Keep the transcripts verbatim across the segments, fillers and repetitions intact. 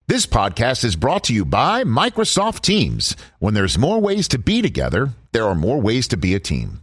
This podcast is brought to you by Microsoft Teams. When there's more ways to be together, there are more ways to be a team.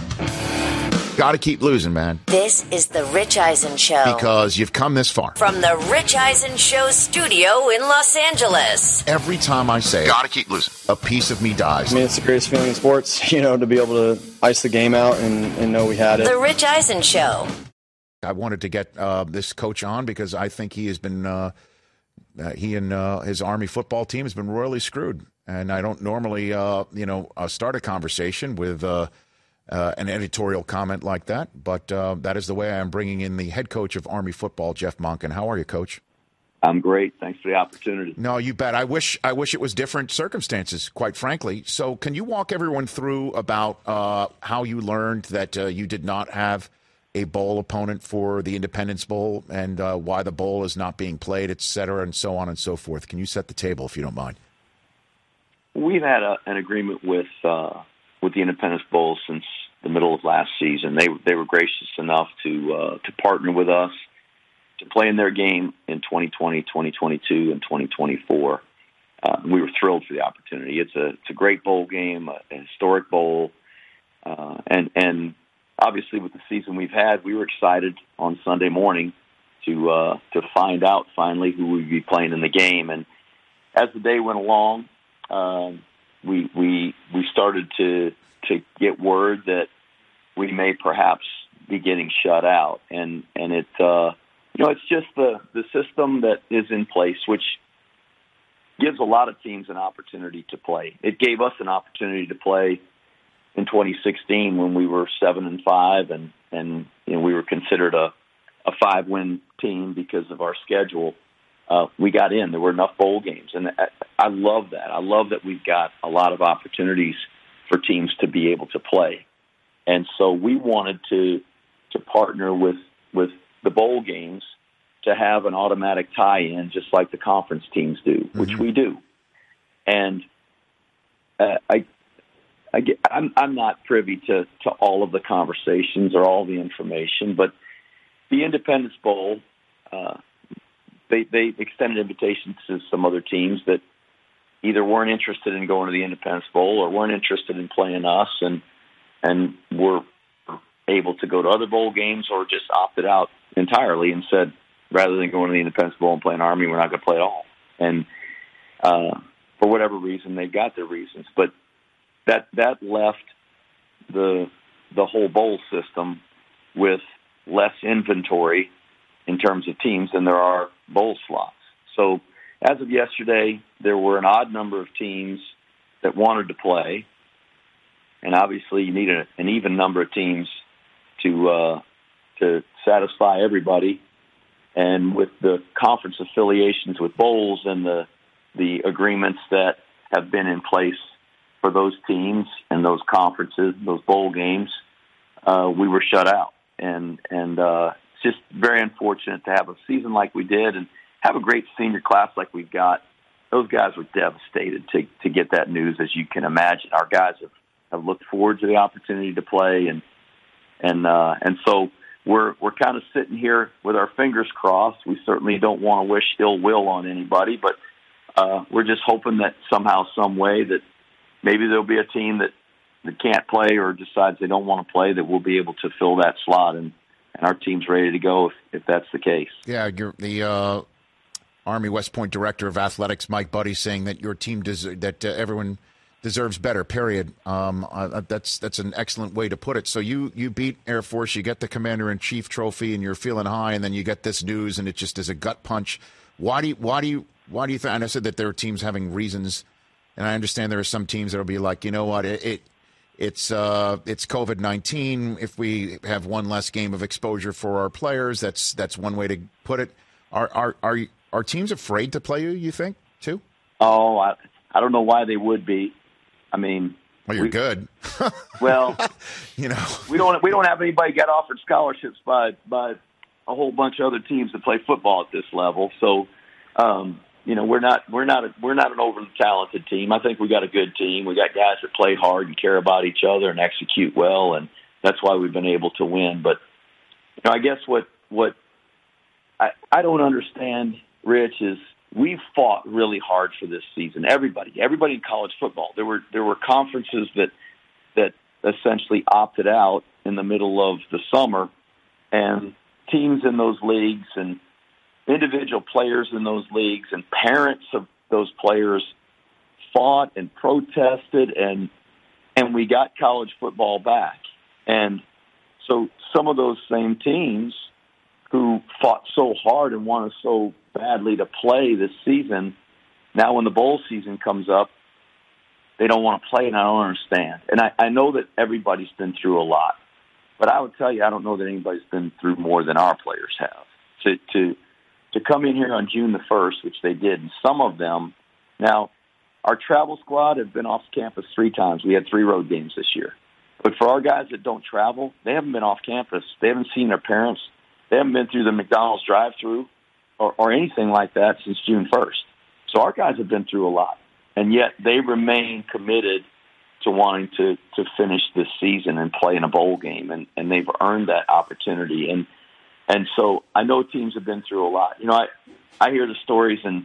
Got to keep losing, man. This is the Rich Eisen Show. Because you've come this far. From the Rich Eisen Show studio in Los Angeles. Every time I say, got to keep losing, a piece of me dies. I mean, it's the greatest feeling in sports, you know, to be able to ice the game out and, and know we had it. The Rich Eisen Show. I wanted to get uh, this coach on because I think he has been, uh, uh, he and uh, his Army football team has been royally screwed. And I don't normally, uh, you know, uh, start a conversation with uh, uh, an editorial comment like that. But uh, that is the way I am bringing in the head coach of Army football, Jeff Monken. How are you, Coach? I'm great. Thanks for the opportunity. No, you bet. I wish I wish it was different circumstances, quite frankly. So can you walk everyone through about uh, how you learned that uh, you did not have a bowl opponent for the Independence Bowl and uh, why the bowl is not being played, et cetera, and so on and so forth? Can you set the table, if you don't mind? We've had a, an agreement with uh, with the Independence Bowl since the middle of last season. They they were gracious enough to uh, to partner with us to play in their game in twenty twenty, twenty twenty-two, and twenty twenty-four. Uh, we were thrilled for the opportunity. It's a it's a great bowl game, a, a historic bowl, uh, and and obviously with the season we've had, we were excited on Sunday morning to uh, to find out finally who would be playing in the game. And as the day went along, uh, we we we started to to get word that we may perhaps be getting shut out, and and it. Uh, You know, it's just the, the system that is in place, which gives a lot of teams an opportunity to play. It gave us an opportunity to play in twenty sixteen when we were seven and five, and and you know we were considered a a five win team because of our schedule. Uh, we got in. There were enough bowl games, and I, I love that. I love that we've got a lot of opportunities for teams to be able to play, and so we wanted to to partner with with. the bowl games to have an automatic tie-in, just like the conference teams do, which mm-hmm. we do. And uh, I, I get, I'm, I'm not privy to, to all of the conversations or all the information, but the Independence Bowl, uh, they, they extended invitations to some other teams that either weren't interested in going to the Independence Bowl or weren't interested in playing us, and and were able to go to other bowl games or just opted out entirely and said, rather than going to the Independence Bowl and playing Army, we're not going to play at all. And uh, for whatever reason, they've got their reasons. But that that left the the whole bowl system with less inventory in terms of teams than there are bowl slots. So as of yesterday, there were an odd number of teams that wanted to play. And obviously you need a, an even number of teams to uh, to satisfy everybody, and with the conference affiliations with bowls and the the agreements that have been in place for those teams and those conferences, those bowl games, uh, we were shut out, and and uh, it's just very unfortunate to have a season like we did and have a great senior class like we've got. Those guys were devastated to to get that news, as you can imagine. Our guys have, have looked forward to the opportunity to play, and and uh, and so. We're we're kind of sitting here with our fingers crossed. We certainly don't want to wish ill will on anybody, but uh, we're just hoping that somehow, some way, that maybe there'll be a team that, that can't play or decides they don't want to play, that we'll be able to fill that slot, and, and our team's ready to go if, if that's the case. Yeah, you're, the uh, Army West Point Director of Athletics, Mike Buddy, saying that your team des- that uh, everyone deserves better, period. Um, uh, that's that's an excellent way to put it. So you, you beat Air Force, you get the Commander-in-Chief trophy, and you're feeling high, and then you get this news, and it just is a gut punch. Why do you, why do you, why do you think, and I said that there are teams having reasons, and I understand there are some teams that will be like, you know what, it, it it's uh, it's covid nineteen. If we have one less game of exposure for our players, that's that's one way to put it. Are are are, are teams afraid to play you, you think, too? Oh, I, I don't know why they would be. I mean, well, you're we, good. well, you know, we don't we don't have anybody get offered scholarships by by a whole bunch of other teams that play football at this level. So, um, you know, we're not we're not a, we're not an overly talented team. I think we got a good team. We got guys that play hard and care about each other and execute well, and that's why we've been able to win. But you know, I guess what what I I don't understand, Rich, is we fought really hard for this season. Everybody, everybody in college football. There were there were conferences that that essentially opted out in the middle of the summer, and teams in those leagues and individual players in those leagues and parents of those players fought and protested, and and we got college football back. And so some of those same teams who fought so hard and wanted so badly to play this season, now when the bowl season comes up, they don't want to play, and I don't understand. And I, I know that everybody's been through a lot, but I would tell you I don't know that anybody's been through more than our players have. To to to come in here on June the first, which they did, and some of them, now our travel squad have been off campus three times. We had three road games this year. But for our guys that don't travel, they haven't been off campus. They haven't seen their parents. They haven't been through the McDonald's drive-through or, or anything like that since June first. So our guys have been through a lot, and yet they remain committed to wanting to, to finish this season and play in a bowl game, and, and they've earned that opportunity. And and so I know teams have been through a lot. You know, I, I hear the stories, and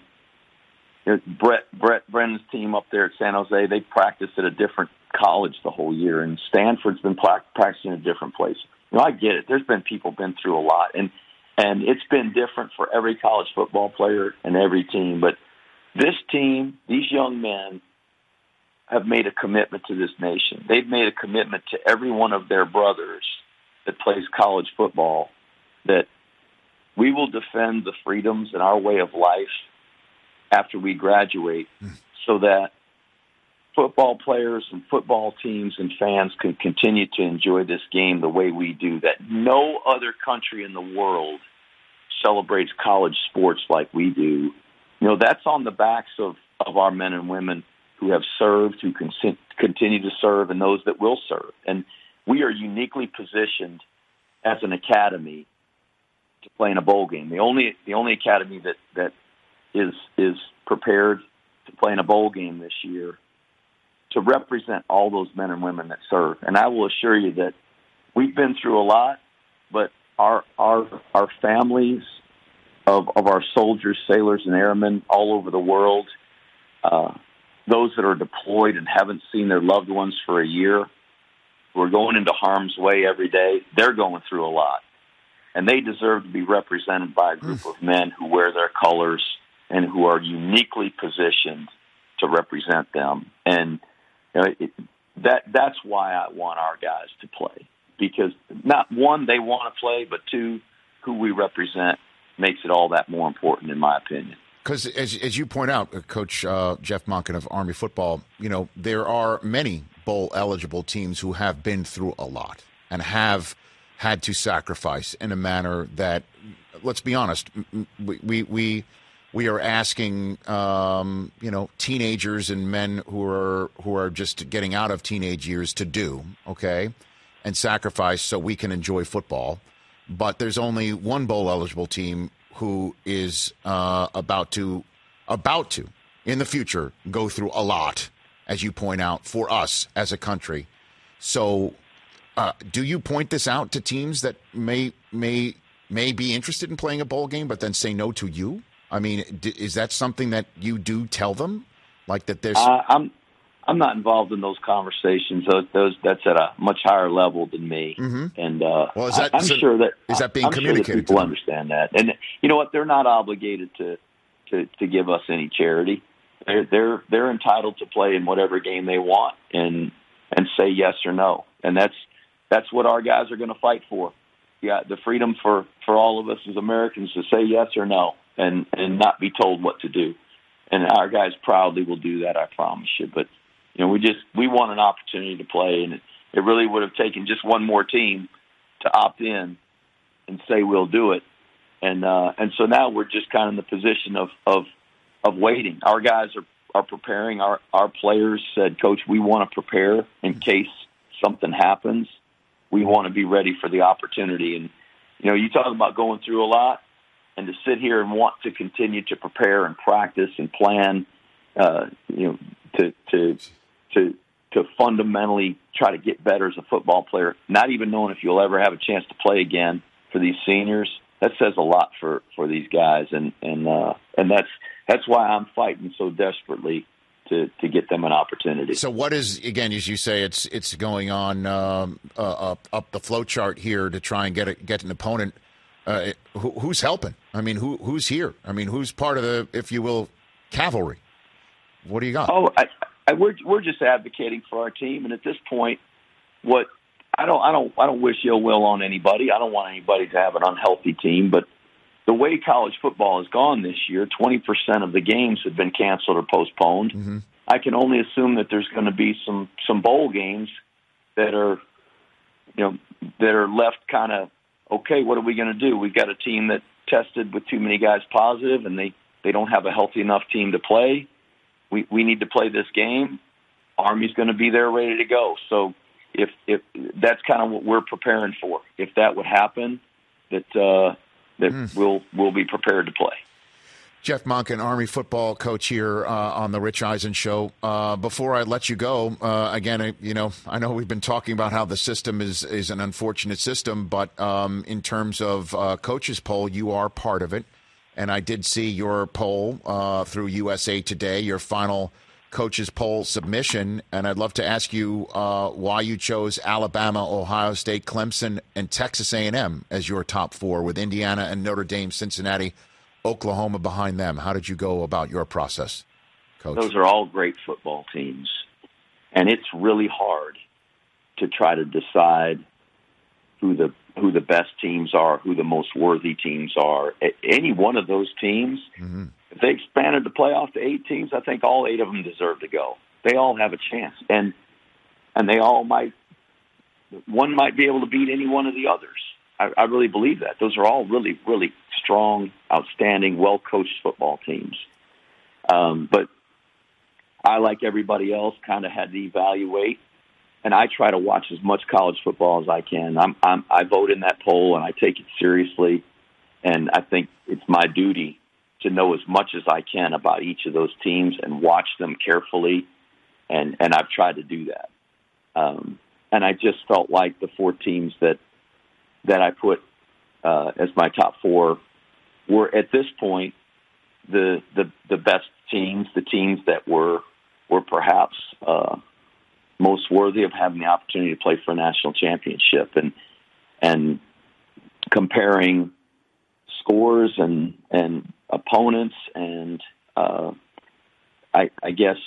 you know, Brett Brett Brennan's team up there at San Jose, they practiced at a different college the whole year, and Stanford's been practicing in a different place. You know, I get it. There's been people been through a lot, and and it's been different for every college football player and every team. But this team, these young men, have made a commitment to this nation. They've made a commitment to every one of their brothers that plays college football that we will defend the freedoms in our way of life after we graduate, so that football players and football teams and fans can continue to enjoy this game the way we do, that no other country in the world celebrates college sports like we do. You know, that's on the backs of, of our men and women who have served, who can continue to serve, and those that will serve. And we are uniquely positioned as an academy to play in a bowl game. The only the only academy that, that is is prepared to play in a bowl game this year, to represent all those men and women that serve. And I will assure you that we've been through a lot, but our our our families of, of our soldiers, sailors, and airmen all over the world, uh, those that are deployed and haven't seen their loved ones for a year, who are going into harm's way every day, they're going through a lot. And they deserve to be represented by a group mm. of men who wear their colors and who are uniquely positioned to represent them. And you know, it, that that's why I want our guys to play, because not one, they want to play, but two, who we represent makes it all that more important, in my opinion. Because as as you point out, Coach uh, Jeff Monken of Army football, you know, there are many bowl eligible teams who have been through a lot and have had to sacrifice in a manner that, let's be honest, we we. we We are asking, um, you know, teenagers and men who are who are just getting out of teenage years to do, okay, and sacrifice so we can enjoy football. But there's only one bowl eligible team who is uh, about to about to in the future go through a lot, as you point out, for us as a country. So, uh, do you point this out to teams that may may may be interested in playing a bowl game, but then say no to you? I mean, is that something that you do tell them, like that? There's. Uh, I'm, I'm not involved in those conversations. Those, those that's at a much higher level than me, mm-hmm. and uh, well, is that, I, I'm so sure that is that being I'm communicated? Sure that people to understand that, and you know what? They're not obligated to, to, to give us any charity. They're they're they're entitled to play in whatever game they want and and say yes or no, and that's that's what our guys are going to fight for. Yeah, the freedom for, for all of us as Americans to say yes or no. And, and not be told what to do. And our guys proudly will do that, I promise you. But, you know, we just, we want an opportunity to play, and it, it really would have taken just one more team to opt in and say we'll do it. And uh, and so now we're just kind of in the position of, of, of waiting. Our guys are, are preparing. Our, our players said, Coach, we want to prepare in case something happens. We want to be ready for the opportunity. And, you know, you talk about going through a lot. And to sit here and want to continue to prepare and practice and plan, uh, you know, to to to to fundamentally try to get better as a football player, not even knowing if you'll ever have a chance to play again for these seniors, that says a lot for, for these guys, and and uh, and that's that's why I'm fighting so desperately to, to get them an opportunity. So what is, again, as you say, it's it's going on um, uh, up up the flow chart here to try and get a, get an opponent. Uh, who, who's helping? I mean, who who's here? I mean, who's part of the, if you will, cavalry? What do you got? Oh, I, I, we're we're just advocating for our team, and at this point, what I don't I don't I don't wish ill will on anybody. I don't want anybody to have an unhealthy team, but the way college football has gone this year, twenty percent of the games have been canceled or postponed. Mm-hmm. I can only assume that there's going to be some some bowl games that are, you know, that are left kind of, okay, what are we going to do? We've got a team that tested with too many guys positive, and they, they don't have a healthy enough team to play. We we need to play this game. Army's going to be there ready to go. So if if that's kind of what we're preparing for. If that would happen, that uh, that mm. we'll we'll be prepared to play. Jeff Monken, Army football coach here uh, on the Rich Eisen Show. Uh, before I let you go, uh, again, I, you know, I know we've been talking about how the system is is an unfortunate system, but um, in terms of uh, coaches poll, you are part of it. And I did see your poll uh, through U S A Today, your final coaches poll submission. And I'd love to ask you uh, why you chose Alabama, Ohio State, Clemson, and Texas A and M as your top four, with Indiana and Notre Dame, Cincinnati, Oklahoma behind them. How did you go about your process, Coach? Those are all great football teams. And it's really hard to try to decide who the who the best teams are, who the most worthy teams are. Any one of those teams, mm-hmm. if they expanded the playoff to eight teams, I think all eight of them deserve to go. They all have a chance. And and they all might, one might be able to beat any one of the others. I, I really believe that. Those are all really, really strong, outstanding, well-coached football teams. Um, but I, like everybody else, kind of had to evaluate, and I try to watch as much college football as I can. I'm, I'm, I vote in that poll, and I take it seriously, and I think it's my duty to know as much as I can about each of those teams and watch them carefully, and, and I've tried to do that. Um, and I just felt like the four teams that that I put uh, as my top four were, at this point, the the, the best teams, the teams that were were perhaps uh, most worthy of having the opportunity to play for a national championship. And and comparing scores and and opponents and uh, I, I guess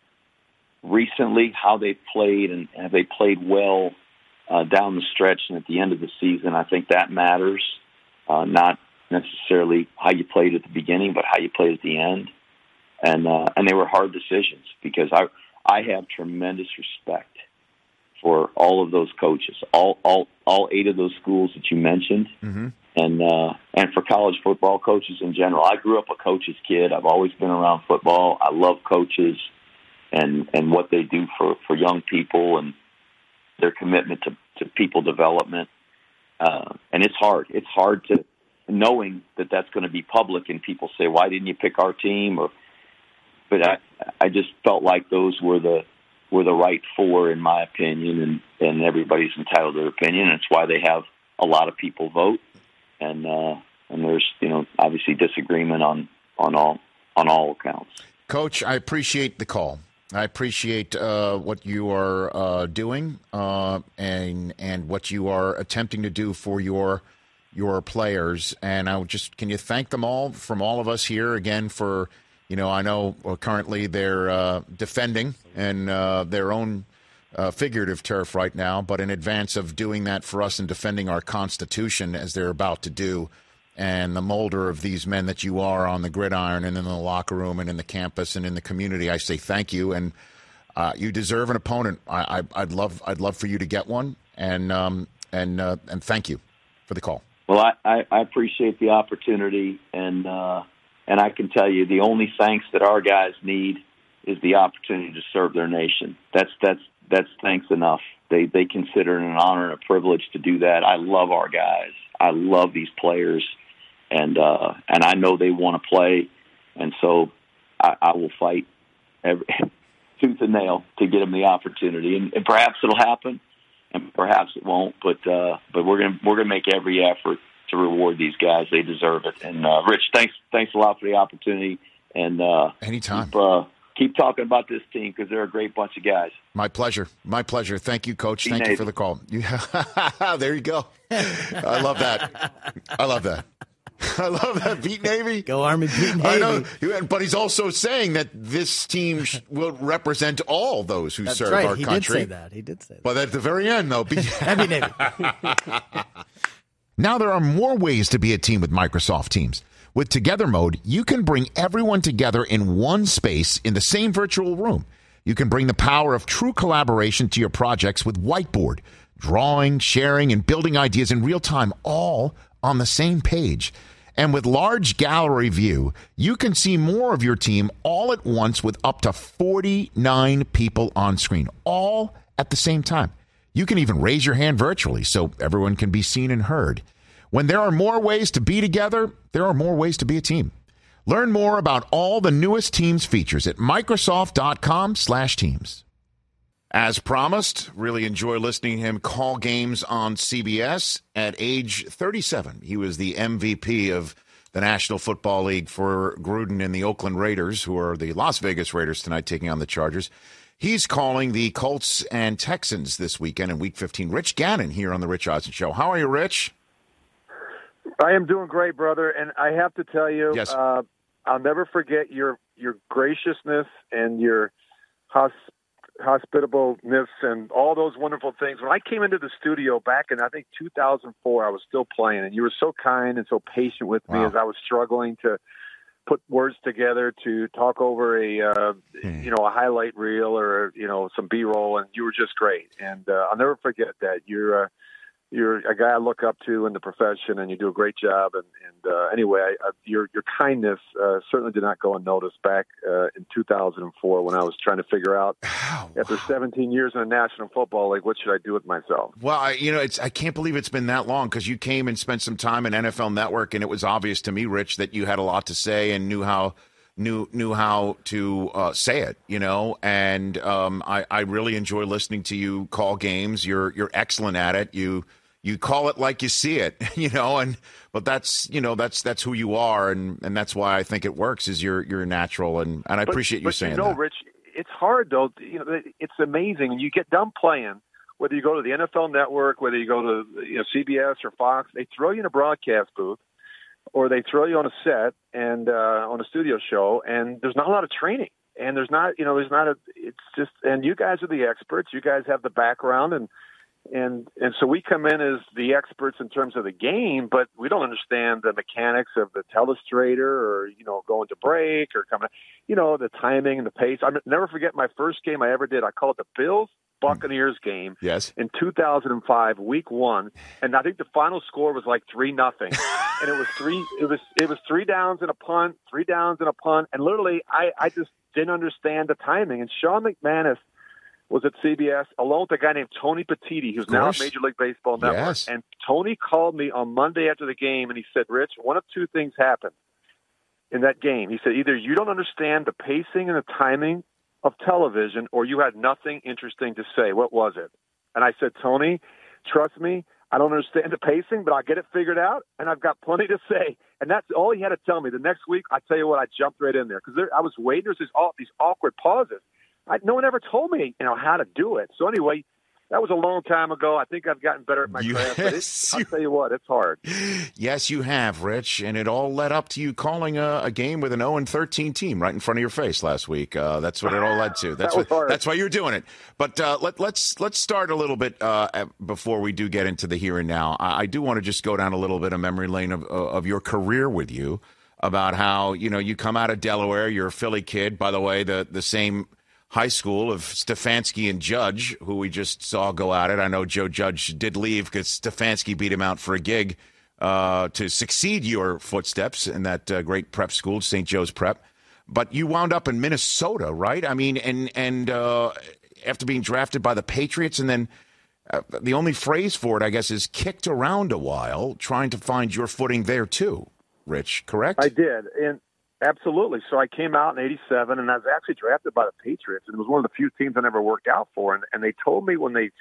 recently how they played and have they played well Uh, down the stretch and at the end of the season. I think that matters, uh, not necessarily how you played at the beginning, but how you played at the end. And uh, and they were hard decisions because I I have tremendous respect for all of those coaches, all all all eight of those schools that you mentioned, mm-hmm. and uh, and for college football coaches in general. I grew up a coach's kid. I've always been around football. I love coaches and and what they do for, for young people and their commitment to, to people development. Uh, and it's hard. It's hard to knowing that that's going to be public and people say, why didn't you pick our team? Or, but I, I just felt like those were the, were the right four in my opinion, and, and everybody's entitled to their opinion. It's why they have a lot of people vote. And, uh, and there's, you know, obviously disagreement on, on all, on all accounts. Coach, I appreciate the call. I appreciate uh, what you are uh, doing uh, and and what you are attempting to do for your your players. And I would just, can you thank them all from all of us here again for, you know, I know currently they're uh, defending and uh, their own uh, figurative turf right now, but in advance of doing that for us and defending our Constitution as they're about to do, and the molder of these men that you are on the gridiron and in the locker room and in the campus and in the community, I say thank you. And uh, you deserve an opponent. I, I, I'd love, I'd love for you to get one. And um, and uh, and thank you for the call. Well, I, I, I appreciate the opportunity, and uh, and I can tell you the only thanks that our guys need is the opportunity to serve their nation. That's that's that's thanks enough. They they consider it an honor and a privilege to do that. I love our guys. I love these players. And uh, and I know they want to play, and so I, I will fight every, tooth and nail to get them the opportunity. And, and perhaps it'll happen, and perhaps it won't. But uh, but we're gonna we're gonna make every effort to reward these guys. They deserve it. And uh, Rich, thanks thanks a lot for the opportunity. And uh, anytime. Keep, uh, keep talking about this team because they're a great bunch of guys. My pleasure. My pleasure. Thank you, Coach. Be Thank Navy. you for the call. Yeah. There you go. I love that. I love that. I love that. Beat Navy. Go Army, beat Navy. I know, but he's also saying that this team sh- will represent all those who That's serve right. our he country. He did say that. He did say that. But at the very end, though, beat Beat Navy. Now there are more ways to be a team with Microsoft Teams. With Together Mode, you can bring everyone together in one space in the same virtual room. You can bring the power of true collaboration to your projects with Whiteboard, drawing, sharing, and building ideas in real time, all on the same page. And with Large Gallery View, you can see more of your team all at once with up to forty-nine people on screen, all at the same time. You can even raise your hand virtually so everyone can be seen and heard. When there are more ways to be together, there are more ways to be a team. Learn more about all the newest Teams features at Microsoft.com slash Teams. As promised, really enjoy listening to him call games on C B S. At age thirty-seven, he was the M V P of the National Football League for Gruden and the Oakland Raiders, who are the Las Vegas Raiders tonight taking on the Chargers. He's calling the Colts and Texans this weekend in Week fifteen. Rich Gannon here on the Rich Eisen Show. How are you, Rich? I am doing great, brother, and I have to tell you, yes. uh, I'll never forget your your graciousness and your hosp- hospitableness and all those wonderful things. When I came into the studio back in, I think, two thousand four, I was still playing, and you were so kind and so patient with me wow. as I was struggling to put words together to talk over a, uh, hmm. you know, a highlight reel or, you know, some B-roll, and you were just great. And uh, I'll never forget that. You're uh, You're a guy I look up to in the profession, and you do a great job. And, and uh, anyway, I, I, your your kindness uh, certainly did not go unnoticed back uh, in two thousand four when I was trying to figure out, oh, wow. after seventeen years in the National Football League, what should I do with myself? Well, I, you know, it's I can't believe it's been that long because you came and spent some time in N F L Network, and it was obvious to me, Rich, that you had a lot to say and knew how knew knew how to uh, say it, you know. And um, I, I really enjoy listening to you call games. You're you're excellent at it. You You call it like you see it, you know, and but that's you know that's that's who you are, and, and that's why I think it works. Is you're you're natural, and, and I but, appreciate you but saying you know, that. Rich, it's hard though. You know, it's amazing. When you get done playing, whether you go to the N F L Network, whether you go to you know C B S or Fox, they throw you in a broadcast booth, or they throw you on a set and uh, on a studio show, and there's not a lot of training, and there's not you know there's not a. It's just and you guys are the experts. You guys have the background and. And and so we come in as the experts in terms of the game, but we don't understand the mechanics of the telestrator or, you know, going to break or coming, you know, the timing and the pace. I'll never forget my first game I ever did. I called it the Bills Buccaneers game yes. in two thousand five, week one. And I think the final score was like three nothing. And it was three, it was, it was three downs and a punt, three downs and a punt. And literally I, I just didn't understand the timing. And Sean McManus was at C B S along with a guy named Tony Petitti, who's now at Major League Baseball Network. Yes. And Tony called me on Monday after the game, and he said, Rich, one of two things happened in that game. He said, either you don't understand the pacing and the timing of television, or you had nothing interesting to say. What was it? And I said, Tony, trust me, I don't understand the pacing, but I'll get it figured out, and I've got plenty to say. And that's all he had to tell me. The next week, I tell you what, I jumped right in there because I was waiting. There's these, these awkward pauses. I, no one ever told me, you know, how to do it. So anyway, that was a long time ago. I think I've gotten better at my yes, craft. But it's, I'll tell you what, it's hard. Yes, you have, Rich, and it all led up to you calling a, a game with an oh and thirteen team right in front of your face last week. Uh, that's what it all led to. That's that what. That's why you're doing it. But uh, let, let's let's start a little bit uh, before we do get into the here and now. I, I do want to just go down a little bit of memory lane of of your career with you, about how you know you come out of Delaware. You're a Philly kid, by the way. The the same high school of Stefanski and Judge, who we just saw go at it. I know Joe Judge did leave because Stefanski beat him out for a gig uh, to succeed your footsteps in that uh, great prep school, Saint Joe's Prep. But you wound up in Minnesota, right? I mean, and and uh, after being drafted by the Patriots, and then uh, the only phrase for it, I guess, is kicked around a while, trying to find your footing there too, Rich, correct? I did, and absolutely. So I came out in eighty-seven, and I was actually drafted by the Patriots, and it was one of the few teams I never worked out for. And, and they told me when they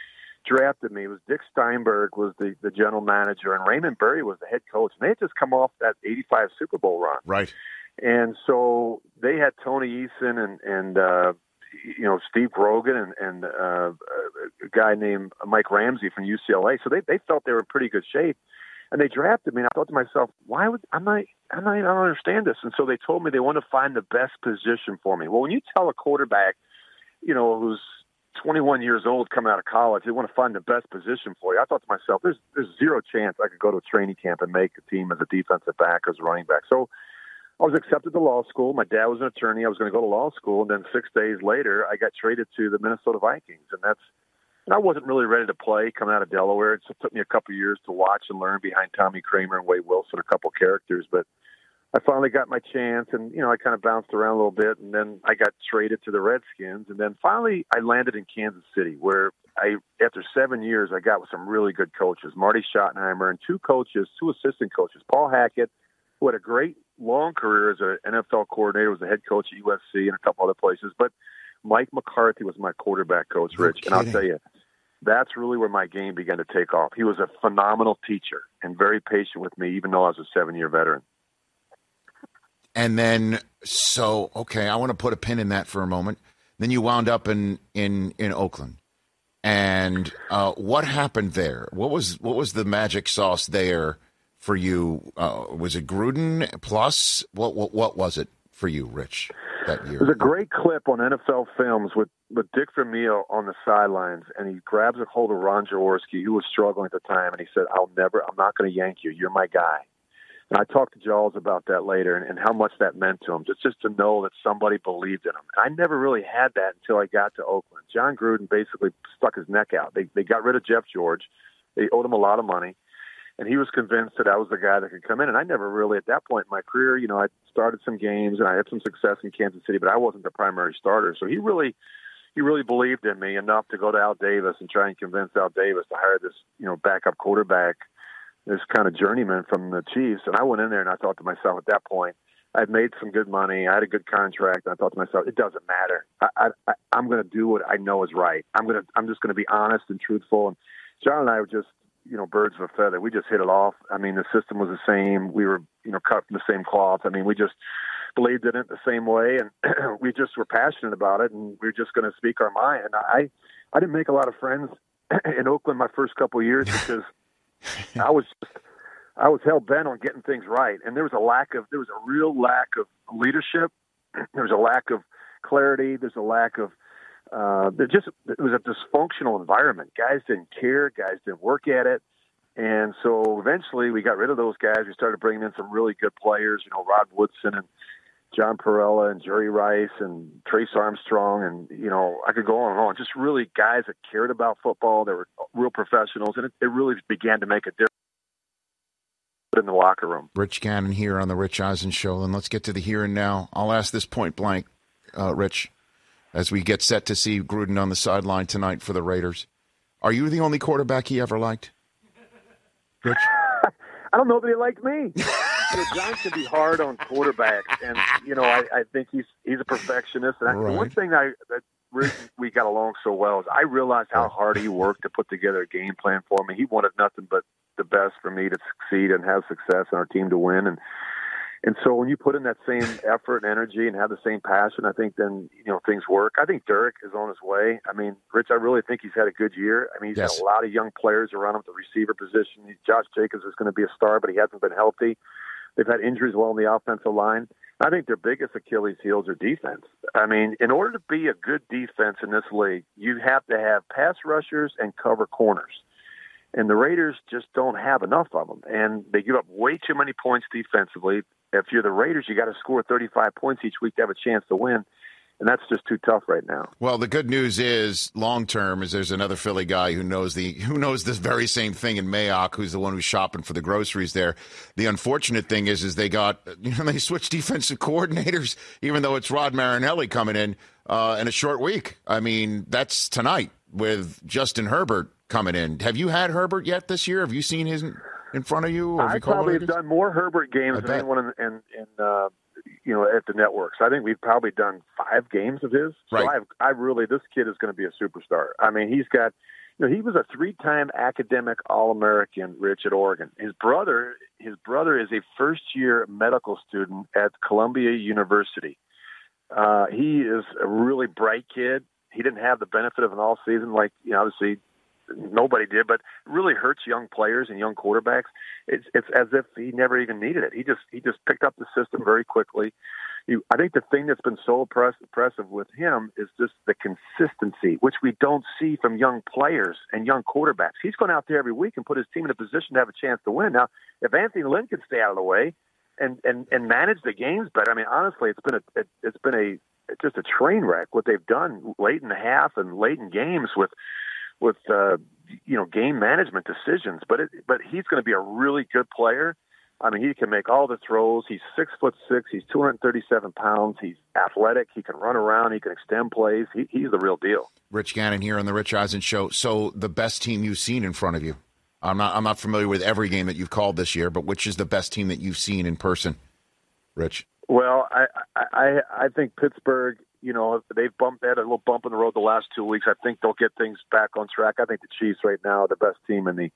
drafted me. It was Dick Steinberg was the, the general manager, and Raymond Berry was the head coach. And they had just come off that eighty-five Super Bowl run. Right. And so they had Tony Eason and, and uh, you know, Steve Rogan and, and uh, a guy named Mike Ramsey from U C L A. So they, they felt they were in pretty good shape. And they drafted me, and I thought to myself, why would I'm not, I'm not, I don't understand this. And so they told me they want to find the best position for me. Well, when you tell a quarterback, you know, who's twenty-one years old coming out of college, they want to find the best position for you. I thought to myself, there's there's zero chance I could go to a training camp and make a team as a defensive back or as a running back. So I was accepted to law school. My dad was an attorney. I was going to go to law school, and then six days later, I got traded to the Minnesota Vikings, and that's. And I wasn't really ready to play coming out of Delaware. It took me a couple of years to watch and learn behind Tommy Kramer and Wade Wilson, a couple of characters. But I finally got my chance, and, you know, I kind of bounced around a little bit, and then I got traded to the Redskins. And then finally I landed in Kansas City, where I, after seven years, I got with some really good coaches, Marty Schottenheimer, and two coaches, two assistant coaches, Paul Hackett, who had a great long career as an N F L coordinator, was the head coach at U S C and a couple other places. But Mike McCarthy was my quarterback coach, Rich. And I'll tell you, that's really where my game began to take off. He was a phenomenal teacher and very patient with me, even though I was a seven-year veteran. And then, so, okay, I want to put a pin in that for a moment. Then you wound up in, in, in Oakland. And uh, what happened there? What was what was the magic sauce there for you? Uh, was it Gruden plus? What, what what was it for you, Rich, that year? There's a great clip on N F L Films with, with Dick Vermeil on the sidelines, and he grabs a hold of Ron Jaworski, who was struggling at the time, and he said, I'll never, I'm not going to yank you. You're my guy. And I talked to Jaws about that later and, and how much that meant to him, just, just to know that somebody believed in him. I never really had that until I got to Oakland. John Gruden basically stuck his neck out. They, they got rid of Jeff George. They owed him a lot of money. And he was convinced that I was the guy that could come in. And I never really, at that point in my career, you know, I started some games and I had some success in Kansas City, but I wasn't the primary starter. So he really, he really believed in me enough to go to Al Davis and try and convince Al Davis to hire this, you know, backup quarterback, this kind of journeyman from the Chiefs. And I went in there and I thought to myself at that point, I'd made some good money. I had a good contract. And I thought to myself, it doesn't matter. I, I, I'm going to do what I know is right. I'm going to, I'm just going to be honest and truthful. And John and I were just, you know, birds of a feather. We just hit it off. I mean, the system was the same. We were, you know, cut from the same cloth. I mean, we just believed in it the same way, and we just were passionate about it, and we were just going to speak our mind. And I, I didn't make a lot of friends in Oakland my first couple of years because I was just, I was hell bent on getting things right, and there was a lack of, there was a real lack of leadership. There was a lack of clarity. There's a lack of Uh, it just it was a dysfunctional environment. Guys didn't care. Guys didn't work at it. And so eventually we got rid of those guys. We started bringing in some really good players, you know, Rod Woodson and John Perella and Jerry Rice and Trace Armstrong. And, you know, I could go on and on. Just really guys that cared about football. They were real professionals. And it, it really began to make a difference in the locker room. Rich Gannon here on the Rich Eisen Show. And let's get to the here and now. I'll ask this point blank, uh, Rich. As we get set to see Gruden on the sideline tonight for the Raiders. Are you the only quarterback he ever liked? Rich? I don't know that he liked me. You know, John can be hard on quarterbacks, and, you know, I, I think he's he's a perfectionist. And I, right. The one thing I, that we got along so well is I realized how hard he worked to put together a game plan for me. He wanted nothing but the best for me to succeed and have success and our team to win. And And so when you put in that same effort and energy and have the same passion, I think then, you know, things work. I think Derek is on his way. I mean, Rich, I really think he's had a good year. I mean, he's yes. got a lot of young players around him at the receiver position. Josh Jacobs is going to be a star, but he hasn't been healthy. They've had injuries well on the offensive line. I think their biggest Achilles heels are defense. I mean, in order to be a good defense in this league, you have to have pass rushers and cover corners. And the Raiders just don't have enough of them. And they give up way too many points defensively. If you're the Raiders, you got to score thirty-five points each week to have a chance to win. And that's just too tough right now. Well, the good news is, long term, is there's another Philly guy who knows the who knows this very same thing in Mayock, who's the one who's shopping for the groceries there. The unfortunate thing is, is they got you know they switched defensive coordinators, even though it's Rod Marinelli coming in uh, in a short week. I mean, that's tonight with Justin Herbert coming in. Have you had Herbert yet this year? Have you seen his in, in front of you? I probably have done more Herbert games than anyone in, in, in uh, you know, at the networks. I think we've probably done five games of his. So right. I've, I really, this kid is going to be a superstar. I mean, he's got, you know, he was a three-time academic All-American, Rich, at Oregon. His brother, his brother is a first-year medical student at Columbia University. Uh, he is a really bright kid. He didn't have the benefit of an all-season like, you know, obviously nobody did, but it really hurts young players and young quarterbacks. It's it's as if he never even needed it. He just he just picked up the system very quickly. He, I think the thing that's been so impress, impressive with him is just the consistency, which we don't see from young players and young quarterbacks. He's going out there every week and put his team in a position to have a chance to win. Now, if Anthony Lynn can stay out of the way and and, and manage the games better, I mean, honestly, it's been a it, it's been a it's just a train wreck what they've done late in the half and late in games with with uh, you know game management decisions. But it, but he's going to be a really good player. I mean, he can make all the throws. He's six foot six. He's two hundred thirty-seven pounds. He's athletic. He can run around. He can extend plays. He, he's the real deal. Rich Gannon here on the Rich Eisen Show. So the best team you've seen in front of you. I'm not. I'm not familiar with every game that you've called this year, but which is the best team that you've seen in person, Rich? Well, I I I think Pittsburgh. You know, they've bumped they had a little bump in the road the last two weeks. I think they'll get things back on track. I think the Chiefs right now are the best team in the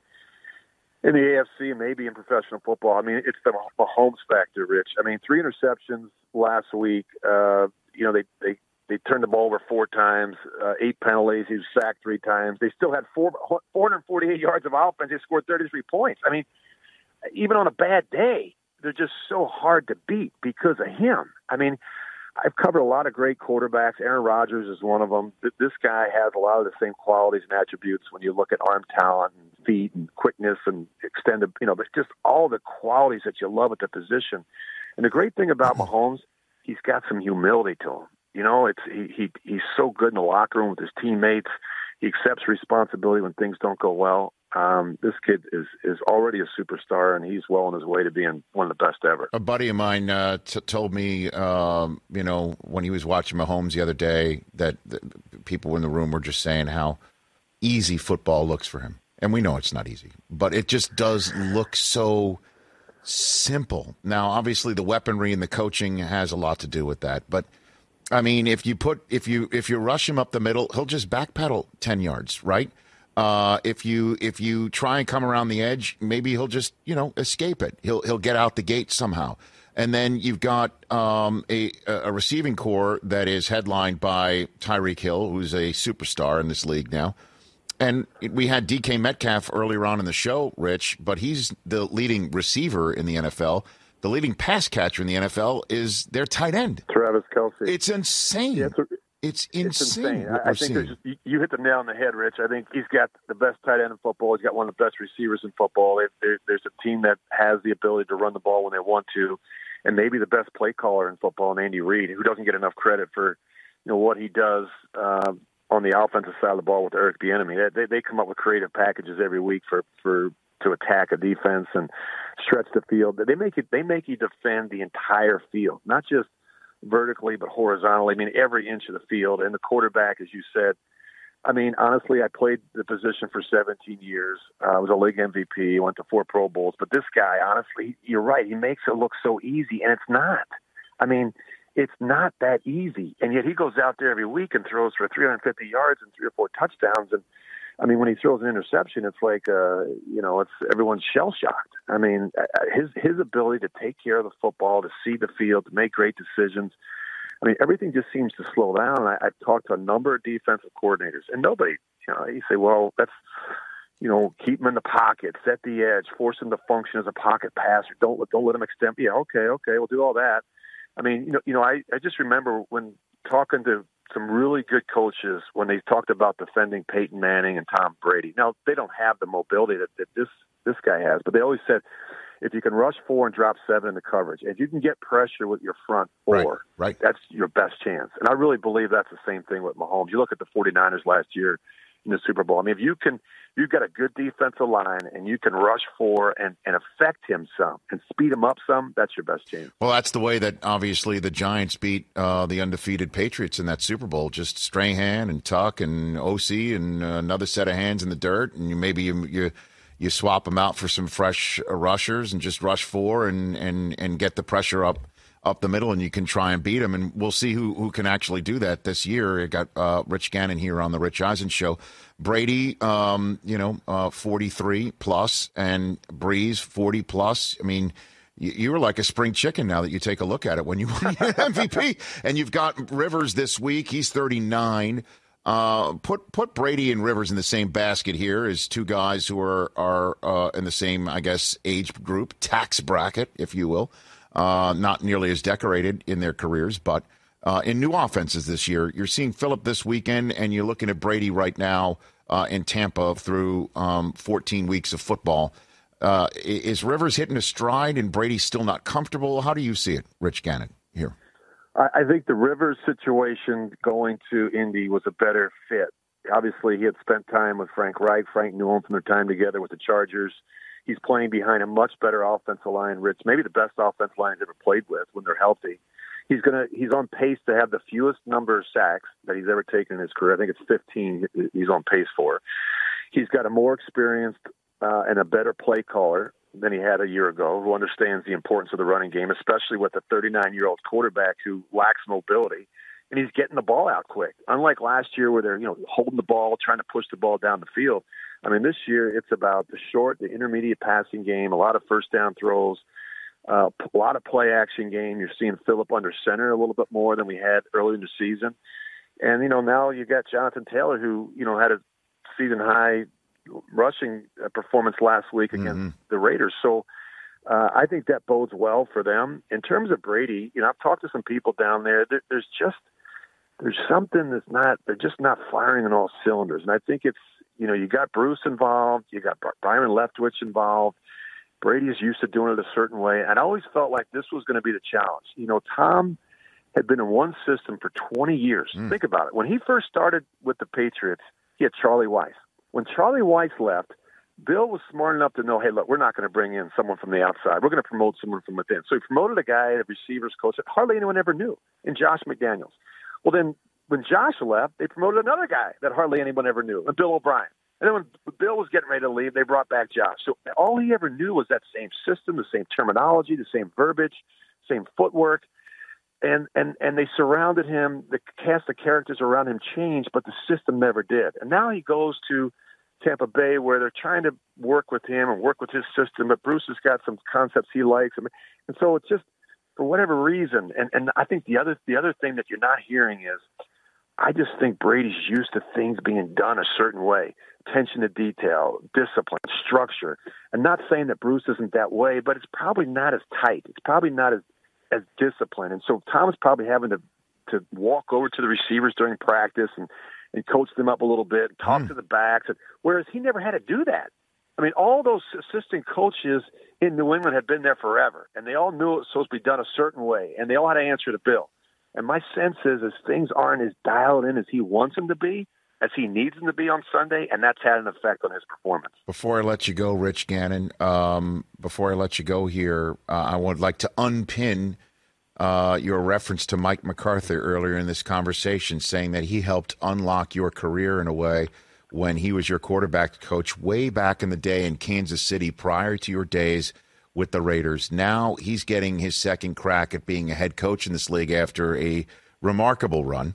in the A F C and maybe in professional football. I mean, it's the Mahomes factor, Rich. I mean, three interceptions last week. Uh, you know, they they they turned the ball over four times, uh, eight penalties. He was sacked three times. They still had four four hundred forty-eight yards of offense. They scored thirty-three points. I mean, even on a bad day, they're just so hard to beat because of him. I mean, I've covered a lot of great quarterbacks. Aaron Rodgers is one of them. This guy has a lot of the same qualities and attributes when you look at arm talent and feet and quickness and extended, you know, but just all the qualities that you love at the position. And the great thing about Mahomes, he's got some humility to him. You know, it's he, he he's so good in the locker room with his teammates. He accepts responsibility when things don't go well. Um, this kid is, is already a superstar, and he's well on his way to being one of the best ever. A buddy of mine uh, t- told me, um, you know, when he was watching Mahomes the other day, that the people in the room were just saying how easy football looks for him. And we know it's not easy, but it just does look so simple. Now, obviously, the weaponry and the coaching has a lot to do with that. But, I mean, if you put if you if you rush him up the middle, he'll just backpedal ten yards, right? Uh, if you if you try and come around the edge, maybe he'll just you know escape it. He'll he'll get out the gate somehow. And then you've got um, a a receiving core that is headlined by Tyreek Hill, who's a superstar in this league now. And we had D K Metcalf earlier on in the show, Rich, but he's the leading receiver in the N F L. The leading pass catcher in the N F L is their tight end, Travis Kelce. It's insane. Yeah, it's a- It's insane. It's insane. What I we're think seeing. just, you, you hit the nail on the head, Rich. I think he's got the best tight end in football. He's got one of the best receivers in football. There, there, there's a team that has the ability to run the ball when they want to, and maybe the best play caller in football, in Andy Reid, who doesn't get enough credit for you know what he does uh, on the offensive side of the ball with Eric Bieniemy. They, they come up with creative packages every week for for to attack a defense and stretch the field. They make it. They make you defend the entire field, not just vertically, but horizontally. I mean, every inch of the field. And the quarterback, as you said, I mean, honestly, I played the position for seventeen years. Uh, I was a league M V P, went to four Pro Bowls. But this guy, honestly, you're right. He makes it look so easy, and it's not. I mean, it's not that easy. And yet he goes out there every week and throws for three hundred fifty yards and three or four touchdowns. And I mean, when he throws an interception, it's like, uh, you know, it's everyone's shell shocked. I mean, his his ability to take care of the football, to see the field, to make great decisions. I mean, everything just seems to slow down. I, I've talked to a number of defensive coordinators, and nobody, you know, you say, well, that's, you know, keep him in the pocket, set the edge, force him to function as a pocket passer. Don't don't let him extend. Yeah, okay, okay, we'll do all that. I mean, you know, you know, I, I just remember when talking to some really good coaches when they talked about defending Peyton Manning and Tom Brady. Now, they don't have the mobility that, that this this guy has, but they always said, if you can rush four and drop seven in the coverage, if you can get pressure with your front four, right, right. that's your best chance. And I really believe that's the same thing with Mahomes. You look at the 49ers last year in the Super Bowl. I mean, if you can, you've got a good defensive line and you can rush four and, and affect him some and speed him up some, that's your best chance. Well, that's the way that obviously the Giants beat uh, the undefeated Patriots in that Super Bowl. Just Strahan and Tuck and O C and uh, another set of hands in the dirt, and you maybe you you, you swap them out for some fresh uh, rushers and just rush four and, and, and get the pressure up up the middle, and you can try and beat them. And we'll see who, who can actually do that this year. You got uh, Rich Gannon here on the Rich Eisen Show. Brady, um, you know, uh, forty-three plus, and Breeze forty plus. I mean, you, you were like a spring chicken now that you take a look at it when you won your M V P. And you've got Rivers this week. He's thirty-nine. Uh, put put Brady and Rivers in the same basket here as two guys who are are uh, in the same, I guess, age group, tax bracket, if you will. Uh, not nearly as decorated in their careers, but uh, in new offenses this year. You're seeing Phillip this weekend, and you're looking at Brady right now uh, in Tampa through um, fourteen weeks of football. Uh, is Rivers hitting a stride and Brady still not comfortable? How do you see it, Rich Gannon, here? I think the Rivers situation going to Indy was a better fit. Obviously, he had spent time with Frank Reich. Frank knew him from their time together with the Chargers. He's playing behind a much better offensive line, Rich, maybe the best offensive line he's ever played with when they're healthy. He's gonna he's on pace to have the fewest number of sacks that he's ever taken in his career. I think it's fifteen he's on pace for. He's got a more experienced uh, and a better play caller than he had a year ago, who understands the importance of the running game, especially with a thirty-nine-year-old quarterback who lacks mobility, and he's getting the ball out quick. Unlike last year where they're, you know, holding the ball, trying to push the ball down the field. I mean, this year it's about the short, the intermediate passing game, a lot of first down throws, uh, a lot of play action game. You're seeing Phillip under center a little bit more than we had early in the season. And, you know, now you got Jonathan Taylor, who, you know, had a season high rushing performance last week against mm-hmm. the Raiders. So uh, I think that bodes well for them. In terms of Brady, you know, I've talked to some people down there. there there's just, there's something that's not, they're just not firing on all cylinders. And I think it's, you know, you got Bruce involved, you got Byron Leftwich involved. Brady is used to doing it a certain way. And I always felt like this was going to be the challenge. You know, Tom had been in one system for twenty years. Mm. Think about it. When he first started with the Patriots, he had Charlie Weiss. When Charlie Weiss left, Bill was smart enough to know, hey, look, we're not going to bring in someone from the outside. We're going to promote someone from within. So he promoted a guy, a receivers coach that hardly anyone ever knew, in Josh McDaniels. Well, then when Josh left, they promoted another guy that hardly anyone ever knew, Bill O'Brien. And then when Bill was getting ready to leave, they brought back Josh. So all he ever knew was that same system, the same terminology, the same verbiage, same footwork. And and and they surrounded him, the cast of characters around him changed, but the system never did. And now he goes to Tampa Bay where they're trying to work with him and work with his system, but Bruce has got some concepts he likes. And so it's just, for whatever reason, and, and I think the other the other thing that you're not hearing is, I just think Brady's used to things being done a certain way. Attention to detail, discipline, structure. I'm not saying that Bruce isn't that way, but it's probably not as tight. It's probably not as, as disciplined. And so Tom's probably having to, to walk over to the receivers during practice and, and coach them up a little bit, and talk mm. to the backs. And, whereas he never had to do that. I mean, all those assistant coaches in New England had been there forever, and they all knew it was supposed to be done a certain way, and they all had to answer to Bill. And my sense is, is things aren't as dialed in as he wants them to be, as he needs them to be on Sunday, and that's had an effect on his performance. Before I let you go, Rich Gannon, um, before I let you go here, uh, I would like to unpin uh, your reference to Mike McCarthy earlier in this conversation, saying that he helped unlock your career in a way when he was your quarterback coach way back in the day in Kansas City prior to your days with the Raiders. Now he's getting his second crack at being a head coach in this league after a remarkable run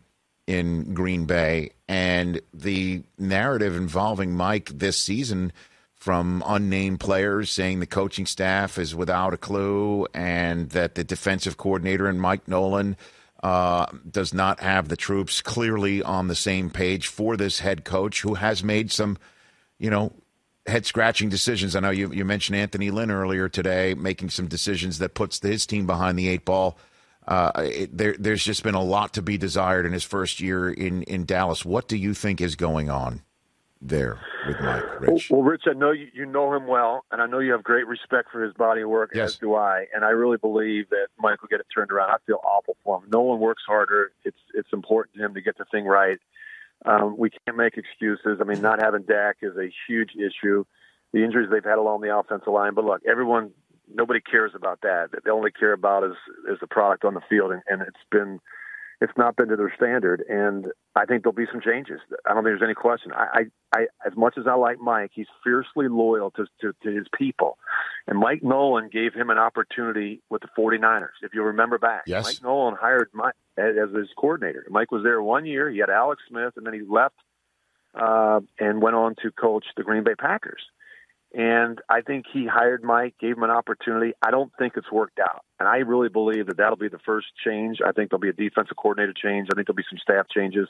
in Green Bay. And the narrative involving Mike this season from unnamed players saying the coaching staff is without a clue and that the defensive coordinator and Mike Nolan uh, does not have the troops clearly on the same page for this head coach who has made some, you know, head-scratching decisions. I know you, you mentioned Anthony Lynn earlier today, making some decisions that puts his team behind the eight ball. Uh, it, there, there's just been a lot to be desired in his first year in, in Dallas. What do you think is going on there with Mike, Rich? Well, well, Rich, I know you, you know him well, and I know you have great respect for his body of work, yes. as do I. And I really believe that Mike will get it turned around. I feel awful for him. No one works harder. It's it's important to him to get the thing right. Um, we can't make excuses. I mean, not having Dak is a huge issue. The injuries they've had along the offensive line. But look, everyone, nobody cares about that. They only care about is is the product on the field, and, and it's been it's not been to their standard, and I think there'll be some changes. I don't think there's any question. I, I, I as much as I like Mike, he's fiercely loyal to, to, to his people. And Mike Nolan gave him an opportunity with the 49ers, if you remember back. Yes. Mike Nolan hired Mike as, as his coordinator. Mike was there one year. He had Alex Smith, and then he left uh, and went on to coach the Green Bay Packers. And I think he hired Mike, gave him an opportunity. I don't think it's worked out. And I really believe that that'll be the first change. I think there'll be a defensive coordinator change. I think there'll be some staff changes.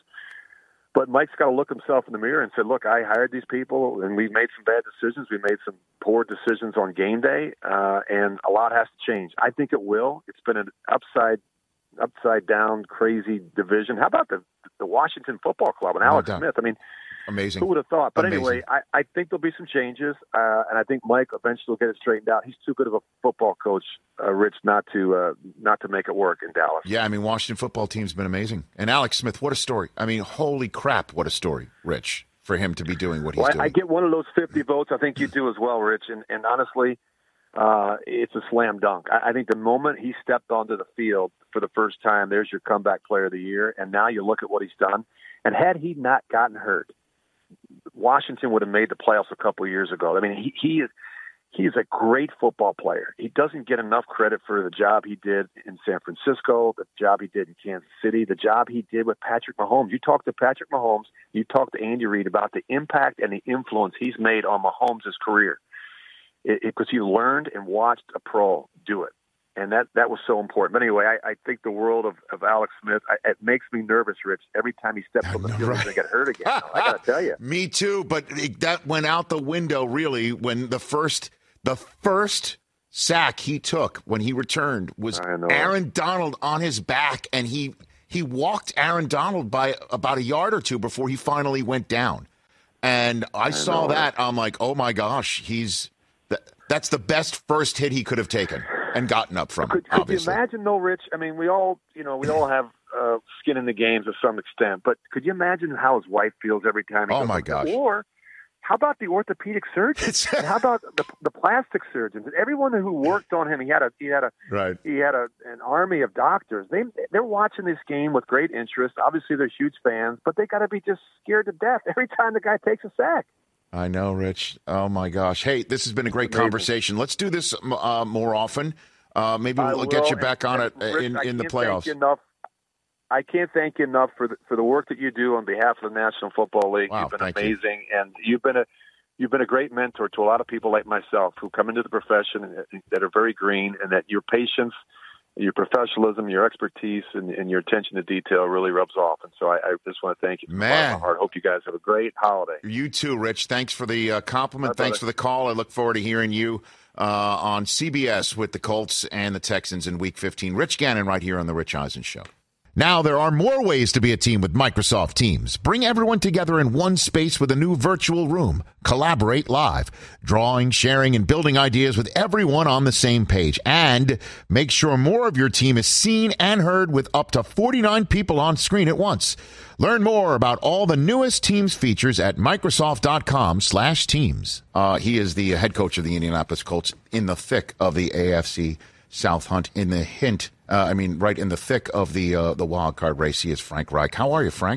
But Mike's got to look himself in the mirror and say, look, I hired these people, and we've made some bad decisions. We made some poor decisions on game day, uh, and a lot has to change. I think it will. It's been an upside upside down, crazy division. How about the the Washington Football Club and Alex Well Smith? I mean, amazing. Who would have thought? But Amazing. anyway, I, I think there'll be some changes, uh, and I think Mike eventually will get it straightened out. He's too good of a football coach, uh, Rich, not to uh, not to make it work in Dallas. Yeah, I mean, Washington football team's been amazing. And Alex Smith, what a story. I mean, holy crap, what a story, Rich, for him to be doing what he's well, I, doing. I get one of those fifty votes. I think you do as well, Rich. And, and honestly, uh, it's a slam dunk. I, I think the moment he stepped onto the field for the first time, there's your comeback player of the year. And now you look at what he's done. And had he not gotten hurt, Washington would have made the playoffs a couple of years ago. I mean, he, he is he is a great football player. He doesn't get enough credit for the job he did in San Francisco, the job he did in Kansas City, the job he did with Patrick Mahomes. You talk to Patrick Mahomes, you talk to Andy Reid about the impact and the influence he's made on Mahomes' career. Because he learned and watched a pro do it. And that, that was so important. But anyway, I, I think the world of, of Alex Smith, I, it makes me nervous, Rich. Every time he steps on the field, he's going to get hurt again. I got to tell you. Me too, but it, that went out the window, really, when the first the first sack he took when he returned was Aaron Donald on his back, and he he walked Aaron Donald by about a yard or two before he finally went down. And I, I saw know. that. I'm like, oh, my gosh, he's that's the best first hit he could have taken and gotten up from. Could, could you imagine, though, Rich? I mean, we all, you know, we all have uh, skin in the game to some extent. But could you imagine how his wife feels every time? He oh goes my up? gosh! Or how about the orthopedic surgeons? And how about the, the plastic surgeons? And everyone who worked on him, he had a he had a right. he had a, an army of doctors. They they're watching this game with great interest. Obviously, they're huge fans, but they got to be just scared to death every time the guy takes a sack. I know, Rich. Oh, my gosh. Hey, this has been a great Amazing. conversation. Let's do this uh, more often. Uh, maybe we'll will, get you back on and, it Rich, in, I in the can't playoffs. Thank you enough. I can't thank you enough for the, for the work that you do on behalf of the National Football League. Wow, you've been thank amazing, you. and you've been a you've been a great mentor to a lot of people like myself who come into the profession and, that are very green, and that your patience, your professionalism, your expertise, and, and your attention to detail really rubs off. And so I, I just want to thank you from the bottom of my heart. Hope you guys have a great holiday. You too, Rich. Thanks for the uh, compliment. My Thanks brother. for the call. I look forward to hearing you uh, on C B S with the Colts and the Texans in Week fifteen. Rich Gannon right here on The Rich Eisen Show. Now there are more ways to be a team with Microsoft Teams. Bring everyone together in one space with a new virtual room. Collaborate live, drawing, sharing, and building ideas with everyone on the same page. And make sure more of your team is seen and heard with up to forty-nine people on screen at once. Learn more about all the newest Teams features at Microsoft.com slash Teams. Uh, he is the head coach of the Indianapolis Colts in the thick of the A F C South hunt, in the hint, uh, I mean, right in the thick of the uh, the wild card race. He is Frank Reich. How are you, Frank?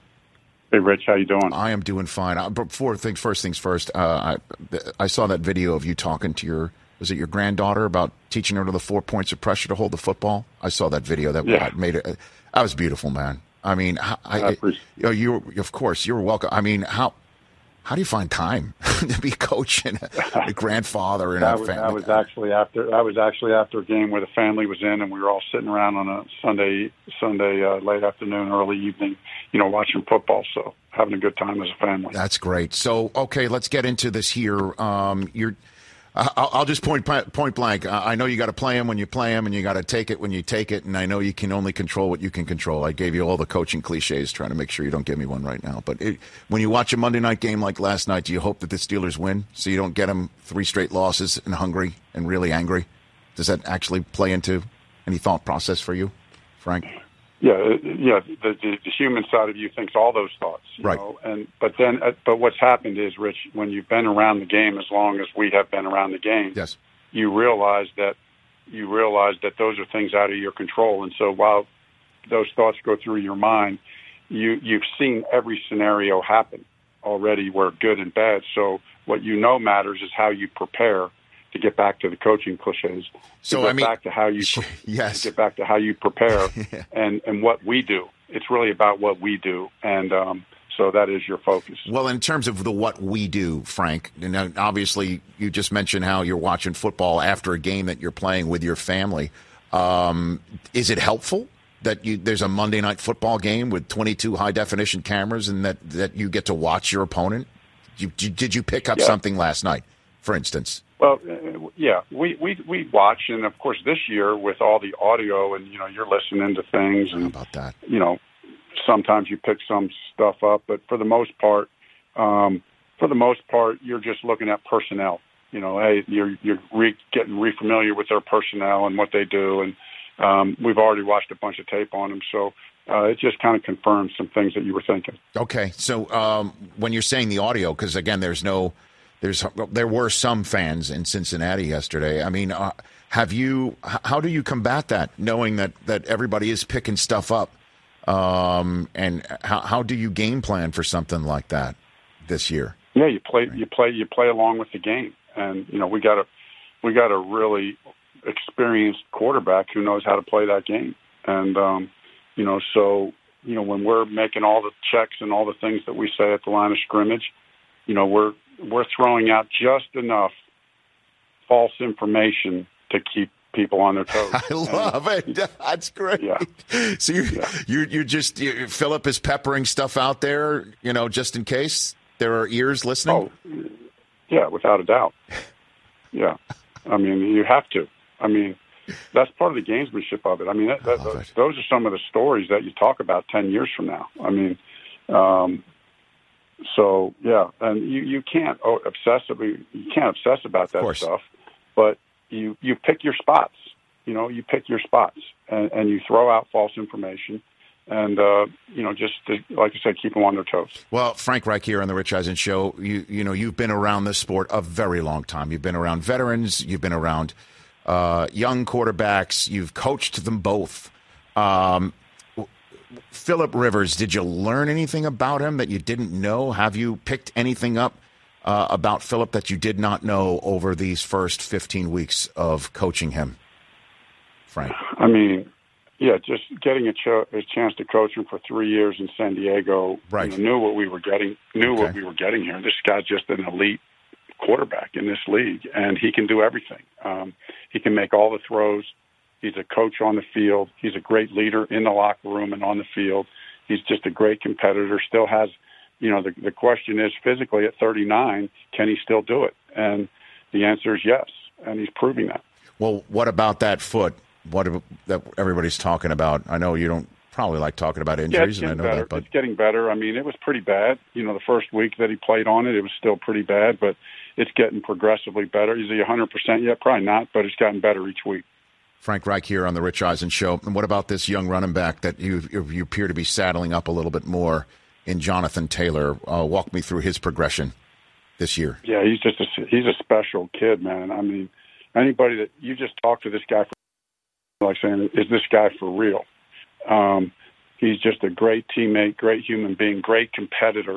Hey, Rich, how you doing? I am doing fine. Uh, before things, first things first, uh, I, I saw that video of you talking to your, was it your granddaughter about teaching her to the four points of pressure to hold the football? I saw that video. That yeah. made it. That was beautiful, man. I mean, I, I, I you, know, you of course, you're welcome. I mean, how how do you find time to be a coach and a, a grandfather and that a was, family? That was actually after that was actually after a game where the family was in, and we were all sitting around on a Sunday Sunday uh, late afternoon, early evening, you know, watching football. So having a good time as a family. That's great. So okay, let's get into this here. Um, you're. I'll, I'll just point point blank. I know you got to play him when you play him, and you got to take it when you take it. And I know you can only control what you can control. I gave you all the coaching cliches, trying to make sure you don't give me one right now. But it, when you watch a Monday night game like last night, do you hope that the Steelers win so you don't get them three straight losses and hungry and really angry? Does that actually play into any thought process for you, Frank? Yeah, yeah. The, the, the human side of you thinks all those thoughts, you right? Know? And but then, uh, but what's happened is, Rich, when you've been around the game as long as we have been around the game, yes, you realize that you realize that those are things out of your control. And so while those thoughts go through your mind, you you've seen every scenario happen already, where good and bad. So what you know matters is how you prepare. To get back to the coaching cliches, so to get I mean, back to how you yes, to get back to how you prepare, yeah. and and what we do. It's really about what we do, and um, so that is your focus. Well, in terms of the what we do, Frank, you know, obviously you just mentioned how you're watching football after a game that you're playing with your family. Um, is it helpful that you there's a Monday night football game with twenty-two high definition cameras, and that, that you get to watch your opponent? You, did you pick up yeah. something last night, for instance? Well, uh, yeah, we, we we watch, and of course this year with all the audio, and you know you're listening to things, and how about that? You know, sometimes you pick some stuff up, but for the most part, um, for the most part, you're just looking at personnel. You know, hey, you're you're re- getting re-familiar with their personnel and what they do, and um, we've already watched a bunch of tape on them, so uh, it just kind of confirms some things that you were thinking. Okay, so um, when you're saying the audio, because again, there's no. There's there were some fans in Cincinnati yesterday. I mean, uh, have you? How do you combat that, knowing that, that everybody is picking stuff up? Um, and how how do you game plan for something like that this year? Yeah, you play you play you play along with the game, and you know we got a we got a really experienced quarterback who knows how to play that game, and um, you know so you know when we're making all the checks and all the things that we say at the line of scrimmage, you know we're we're throwing out just enough false information to keep people on their toes. I love and, it. That's great. Yeah. So you, yeah. you, you just, you, Philip is peppering stuff out there, you know, just in case there are ears listening. Oh, yeah, without a doubt. Yeah. I mean, you have to. I mean, that's part of the gamesmanship of it. I mean, that, that, those, those are some of the stories that you talk about ten years from now. I mean, um, So yeah, and you, you can't oh, obsessively you can't obsess about that stuff, but you, you pick your spots. You know, you pick your spots, and, and you throw out false information, and uh, you know, just to, like I said, keep them on their toes. Well, Frank Reich here on the Rich Eisen Show. You you know, you've been around this sport a very long time. You've been around veterans. You've been around uh, young quarterbacks. You've coached them both. Um, Philip Rivers, did you learn anything about him that you didn't know? Have you picked anything up uh, about Philip that you did not know over these first fifteen weeks of coaching him, Frank? I mean, yeah, just getting a, ch- a chance to coach him for three years in San Diego, right. you know, knew what we were getting, knew okay. what we were getting here. This guy's just an elite quarterback in this league, and he can do everything. Um, he can make all the throws. He's a coach on the field. He's a great leader in the locker room and on the field. He's just a great competitor. Still has, you know, the, the question is physically at thirty-nine, can he still do it? And the answer is yes, and he's proving that. Well, what about that foot? What that everybody's talking about? I know you don't probably like talking about injuries, yeah, and I know better. that, but it's getting better. I mean, it was pretty bad. You know, the first week that he played on it, it was still pretty bad, but it's getting progressively better. Is he one hundred percent yet? Probably not, but it's gotten better each week. Frank Reich here on the Rich Eisen Show. And what about this young running back that you you appear to be saddling up a little bit more in Jonathan Taylor? Uh, walk me through his progression this year. Yeah, he's just a, he's a special kid, man. I mean, anybody that you just talk to this guy, for, like saying, is this guy for real? Um, he's just a great teammate, great human being, great competitor,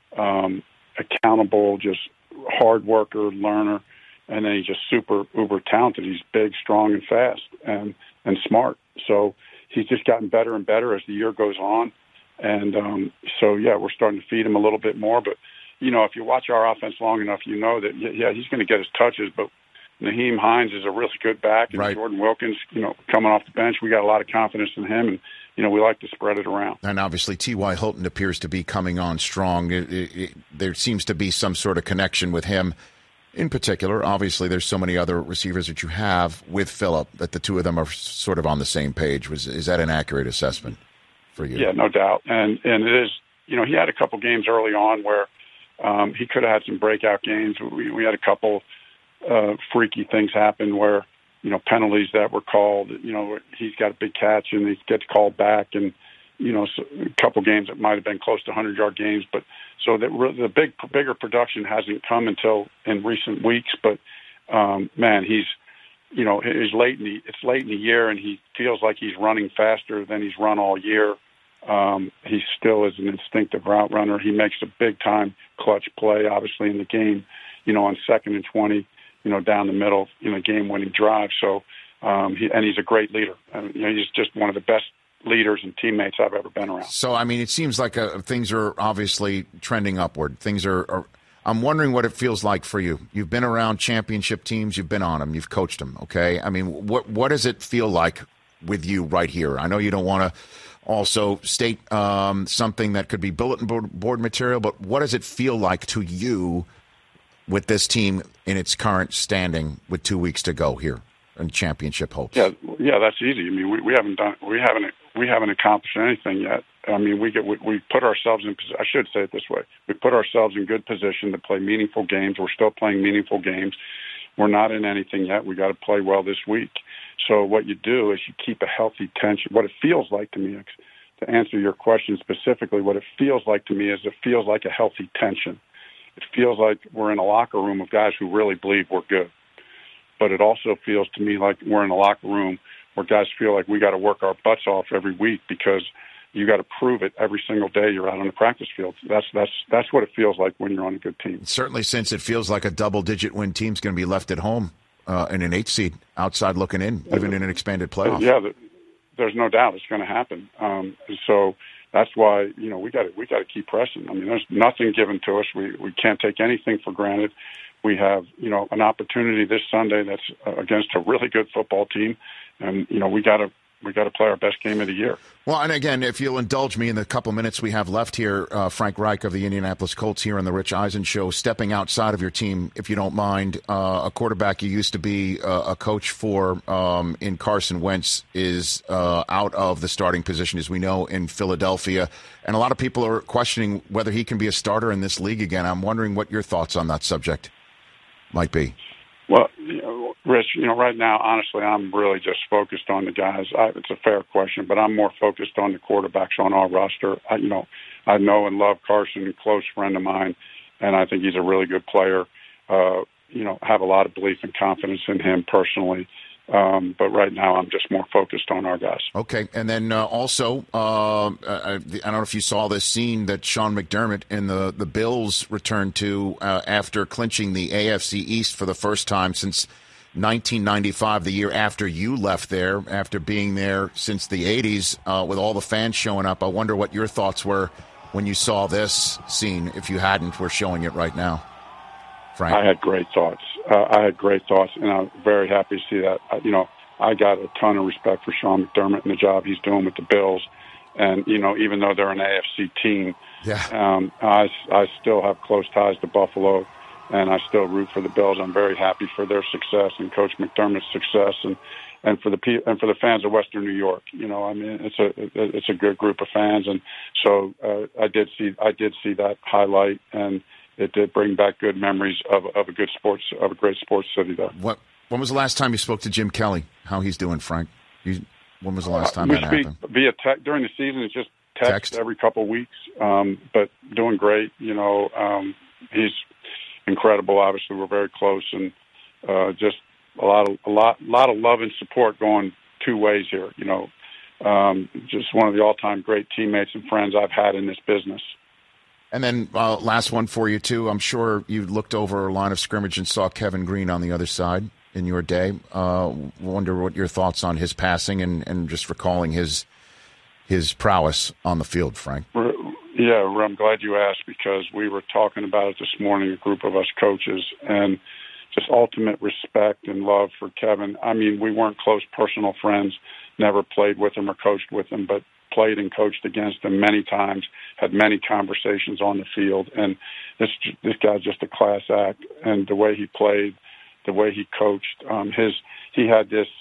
um, accountable, just hard worker, learner. And then he's just super, uber talented. He's big, strong, and fast, and and smart. So he's just gotten better and better as the year goes on. And um, so, yeah, we're starting to feed him a little bit more. But, you know, if you watch our offense long enough, you know that, yeah, he's going to get his touches. But Nyheim Hines is a really good back. And right. Jordan Wilkins, you know, coming off the bench, we got a lot of confidence in him. And, you know, we like to spread it around. And obviously T Y. Hilton appears to be coming on strong. It, it, it, there seems to be some sort of connection with him. In particular, obviously, there's so many other receivers that you have with Philip that the two of them are sort of on the same page. Was is that an accurate assessment for you? Yeah, no doubt. And and it is. You know, he had a couple games early on where um, he could have had some breakout games. We, we had a couple uh, freaky things happen where you know penalties that were called. You know, he's got a big catch and he gets called back, and you know, so a couple games that might have been close to hundred-yard games, but. So the, the big, bigger production hasn't come until in recent weeks. But um, man, he's you know, it's late in the it's late in the year, and he feels like he's running faster than he's run all year. Um, he still is an instinctive route runner. He makes a big time clutch play, obviously in the game, you know, on second and twenty, you know, down the middle, you know, game winning drive. So, um, he, and he's a great leader. I mean, you know, he's just one of the best leaders and teammates I've ever been around. So, I mean, it seems like uh, things are obviously trending upward. Things are, are. I'm wondering what it feels like for you. You've been around championship teams. You've been on them. You've coached them. Okay. I mean, what what does it feel like with you right here? I know you don't want to also state um, something that could be bulletin board, board material, but what does it feel like to you with this team in its current standing with two weeks to go here in championship hopes? Yeah, yeah, that's easy. I mean, we, we haven't done, we haven't, we haven't accomplished anything yet. I mean, we get, we, we put ourselves in. I should say it this way: we put ourselves in good position to play meaningful games. We're still playing meaningful games. We're not in anything yet. We got to play well this week. So what you do is you keep a healthy tension. What it feels like to me, to answer your question specifically, what it feels like to me is it feels like a healthy tension. It feels like we're in a locker room of guys who really believe we're good. But it also feels to me like we're in a locker room where guys feel like we got to work our butts off every week because you got to prove it every single day you're out on the practice field. That's that's that's what it feels like when you're on a good team. Certainly, since it feels like a double-digit win team's going to be left at home uh, in an eight seed, outside looking in, even in an expanded playoff. Yeah, there's no doubt it's going to happen. Um, so that's why you know we got we got to keep pressing. I mean, there's nothing given to us. We we can't take anything for granted. We have you know an opportunity this Sunday that's against a really good football team, and you know we got to. We got to play our best game of the year. Well, and again, if you'll indulge me in the couple minutes we have left here, uh, Frank Reich of the Indianapolis Colts here on the Rich Eisen Show, stepping outside of your team, if you don't mind, uh, a quarterback you used to be uh, a coach for um, in Carson Wentz is uh, out of the starting position, as we know, in Philadelphia. And a lot of people are questioning whether he can be a starter in this league again. I'm wondering what your thoughts on that subject might be. Well, you know, Rich, you know, right now, honestly, I'm really just focused on the guys. I, it's a fair question, but I'm more focused on the quarterbacks on our roster. I, you know, I know and love Carson, a close friend of mine, and I think he's a really good player. Uh, you know, have a lot of belief and confidence in him personally. Um, but right now, I'm just more focused on our guys. Okay, and then uh, also, uh, I, I don't know if you saw this scene that Sean McDermott and the, the Bills returned to uh, after clinching the A F C East for the first time since nineteen ninety-five, the year after you left there, after being there since the eighties, uh, with all the fans showing up. I wonder what your thoughts were when you saw this scene, if you hadn't. We're showing it right now. Frank? I had great thoughts. Uh, I had great thoughts, and I'm very happy to see that. Uh, you know, I got a ton of respect for Sean McDermott and the job he's doing with the Bills. And, you know, even though they're an A F C team, yeah. um, I, I still have close ties to Buffalo, and I still root for the Bills. I'm very happy for their success and Coach McDermott's success, and, and for the and for the fans of Western New York. You know, I mean, it's a it's a good group of fans, and so uh, I did see I did see that highlight, and it did bring back good memories of of a good sports of a great sports city there. What when was the last time you spoke to Jim Kelly? How he's doing, Frank? You, when was the last time uh, that we speak happened? Via te- during the season. It's just text, text? every couple of weeks, um, but doing great. You know, um, he's incredible. Obviously, we're very close, and uh, just a lot of a lot lot of love and support going two ways here. You know, um, just one of the all-time great teammates and friends I've had in this business. And then uh, last one for you, too. I'm sure you looked over a line of scrimmage and saw Kevin Green on the other side in your day. Uh, wonder what your thoughts on his passing and, and just recalling his his prowess on the field, Frank. Yeah, I'm glad you asked, because we were talking about it this morning, a group of us coaches, and just ultimate respect and love for Kevin. I mean, we weren't close personal friends, never played with him or coached with him, but played and coached against him many times, had many conversations on the field, and this this guy's just a class act. And the way he played, the way he coached, um, his he had this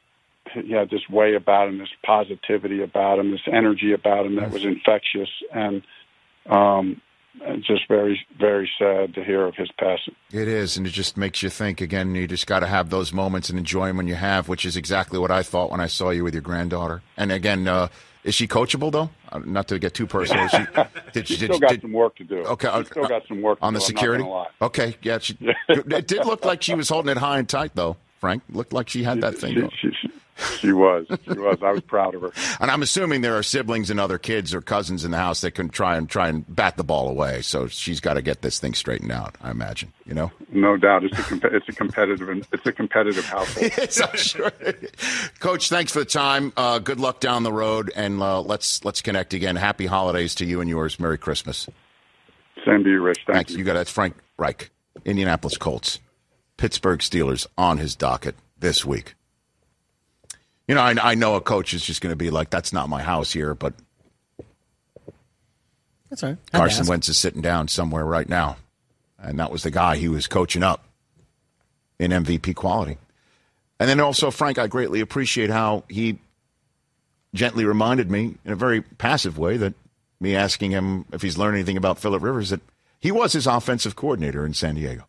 he had this way about him, this positivity about him, this energy about him that was infectious, and um, just very, very sad to hear of his passing. It is, and it just makes you think. Again, you just got to have those moments and enjoy them when you have, which is exactly what I thought when I saw you with your granddaughter. And again, uh, is she coachable, though? Uh, not to get too personal. She, did she, still did, got did, some work to do. Okay, She's still got some work to on do, the security. I'm not gonna lie. Okay, yeah. She, it did look like she was holding it high and tight, though, Frank. Looked like she had that thing She, going. she, she, she was. She was. I was proud of her. And I'm assuming there are siblings and other kids or cousins in the house that can try and try and bat the ball away. So she's got to get this thing straightened out, I imagine. You know? No doubt. It's a comp- it's a competitive it's a competitive household. Yes, I'm sure. Coach, thanks for the time. Uh, good luck down the road, and uh, let's let's connect again. Happy holidays to you and yours. Merry Christmas. Same to you, Rich. Thank Thanks. you. You got it. That's Frank Reich, Indianapolis Colts, Pittsburgh Steelers on his docket this week. You know, I, I know a coach is just going to be like, that's not my house here, but that's all right. Carson Wentz is sitting down somewhere right now, and that was the guy he was coaching up in M V P quality. And then also, Frank, I greatly appreciate how he gently reminded me in a very passive way that me asking him if he's learned anything about Phillip Rivers, that he was his offensive coordinator in San Diego.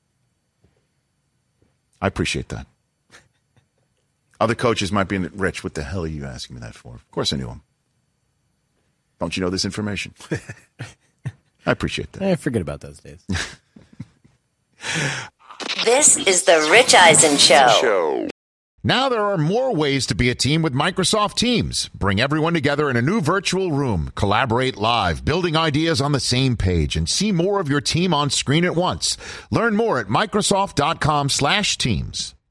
I appreciate that. Other coaches might be, Rich, what the hell are you asking me that for? Of course I knew him. Don't you know this information? I appreciate that. I forget about those days. This is the Rich Eisen Show. Now there are more ways to be a team with Microsoft Teams. Bring everyone together in a new virtual room. Collaborate live, building ideas on the same page, and see more of your team on screen at once. Learn more at Microsoft.com slash teams.